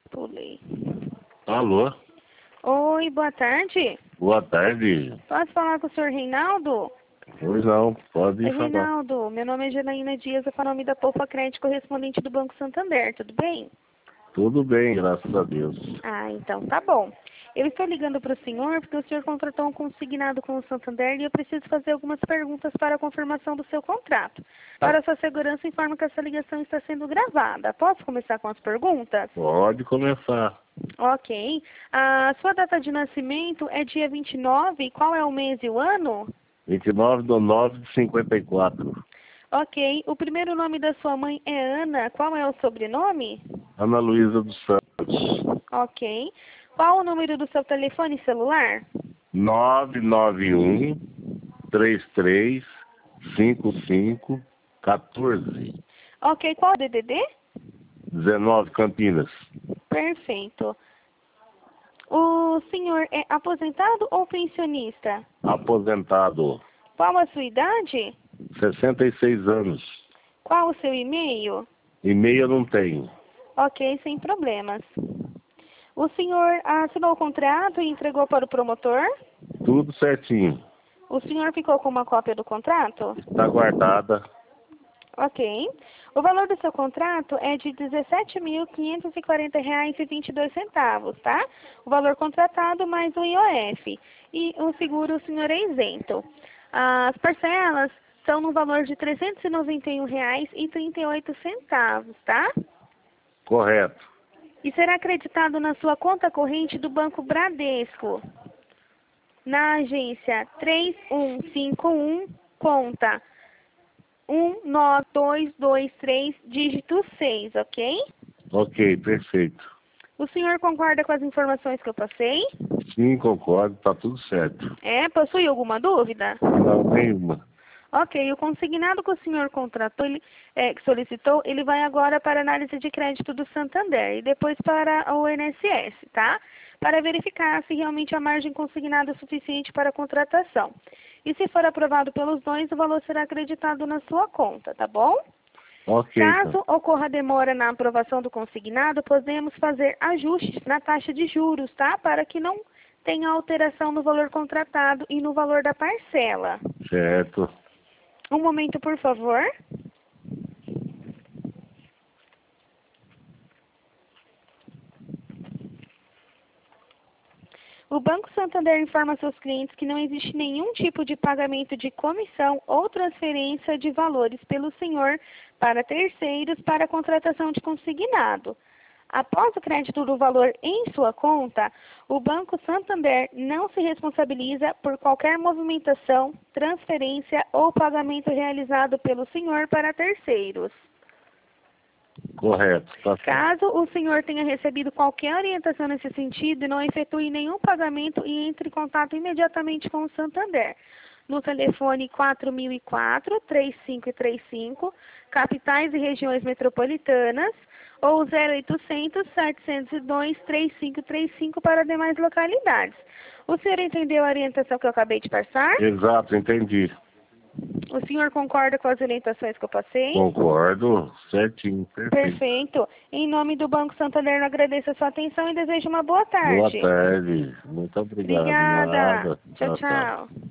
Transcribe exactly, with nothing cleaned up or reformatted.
Pulei. Alô? Oi, boa tarde. Boa tarde. Posso falar com o senhor Reinaldo? Pois não, pode Oi, falar. Reinaldo. Meu nome é Janaína Dias, eu falo o nome da Poupa Crédito, correspondente do Banco Santander, tudo bem? Tudo bem, graças a Deus. Ah, então tá bom. Eu estou ligando para o senhor porque o senhor contratou um consignado com o Santander e eu preciso fazer algumas perguntas para a confirmação do seu contrato. Para sua segurança, informo que essa ligação está sendo gravada. Posso começar com as perguntas? Pode começar. Ok. A sua data de nascimento é dia vinte e nove. Qual é o mês e o ano? vinte e nove de nove de cinquenta e quatro. Ok. O primeiro nome da sua mãe é Ana. Qual é o sobrenome? Ana Luísa dos Santos. Ok. Qual o número do seu telefone celular? nove nove um, três três, cinco cinco, um quatro. Ok. Qual é o D D D? dezenove Campinas. Perfeito. O senhor é aposentado ou pensionista? Aposentado. Qual a sua idade? sessenta e seis anos. Qual o seu e-mail? E-mail eu não tenho. Ok, sem problemas. O senhor assinou o contrato e entregou para o promotor? Tudo certinho. O senhor ficou com uma cópia do contrato? Está guardada. Ok. O valor do seu contrato é de dezessete mil quinhentos e quarenta reais e vinte e dois centavos, tá? O valor contratado mais o I O F. E o seguro o senhor é isento. As parcelas são no valor de trezentos e noventa e um reais e trinta e oito centavos, tá? Correto. E será acreditado na sua conta corrente do Banco Bradesco, na agência três um cinco um, conta um nove dois dois três, dígito seis, ok? Ok, perfeito. O senhor concorda com as informações que eu passei? Sim, concordo, tá tudo certo. É, possui alguma dúvida? Não, nenhuma. Ok, o consignado que o senhor contratou, ele, é, que solicitou, ele vai agora para a análise de crédito do Santander e depois para o I N S S, tá? Para verificar se realmente a margem consignada é suficiente para a contratação. E se for aprovado pelos dois, o valor será acreditado na sua conta, tá bom? Ok, Caso então. ocorra demora na aprovação do consignado, podemos fazer ajustes na taxa de juros, tá? Para que não tenha alteração no valor contratado e no valor da parcela. Certo. Um momento, por favor. O Banco Santander informa seus clientes que não existe nenhum tipo de pagamento de comissão ou transferência de valores pelo senhor para terceiros para a contratação de consignado. Após o crédito do valor em sua conta, o Banco Santander não se responsabiliza por qualquer movimentação, transferência ou pagamento realizado pelo senhor para terceiros. Correto, tá certo. Caso o senhor tenha recebido qualquer orientação nesse sentido, não efetue nenhum pagamento e entre em contato imediatamente com o Santander. No telefone quatro mil e quatro, três cinco três cinco, capitais e regiões metropolitanas, ou zero oitocentos, setecentos e dois, três cinco três cinco para demais localidades. O senhor entendeu a orientação que eu acabei de passar? Exato, entendi. O senhor concorda com as orientações que eu passei? Concordo, certinho, perfeito. Perfeito. Em nome do Banco Santander, eu agradeço a sua atenção e desejo uma boa Boa tarde. tarde, muito obrigado. Obrigada. Nada. Tchau, Tchau, tchau. tchau.